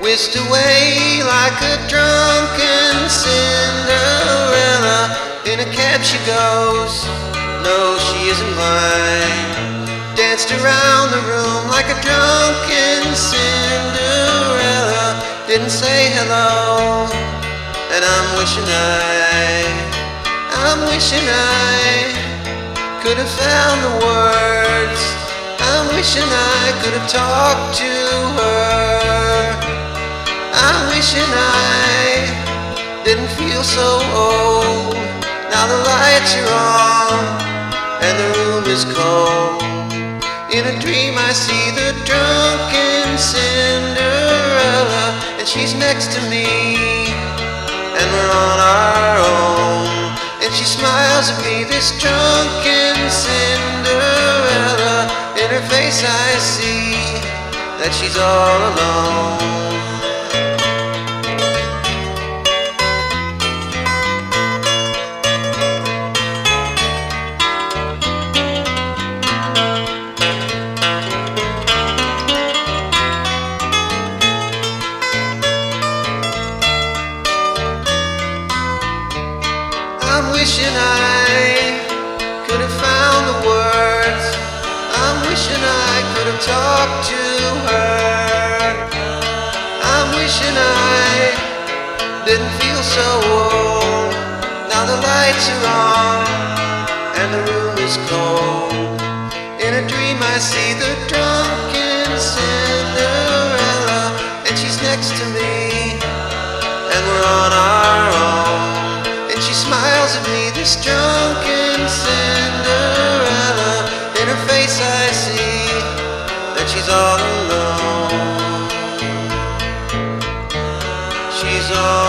whisked away like a drunken Cinderella. In a cab she goes, no, she isn't blind. Danced around the room like a drunken Cinderella. Didn't say hello, and I'm wishing I could have found the words. I'm wishing I could have talked to her. I'm wishing I didn't feel so old. Now the lights are on and the room is cold. In a dream I see the drunken Cinderella, and she's next to me, and we're on our own. And she smiles at me, this drunken Cinderella. In her face I see that she's all alone. I'm wishing I could have found the words. I'm wishing I could have talked to her. I'm wishing I didn't feel so old. Now the lights are on and the room is cold. In a dream I see the drunken Cinderella, and she's next to me, and we're on our own. And she smiles at me, this drunken Cinderella. In her face I see that she's all alone. She's all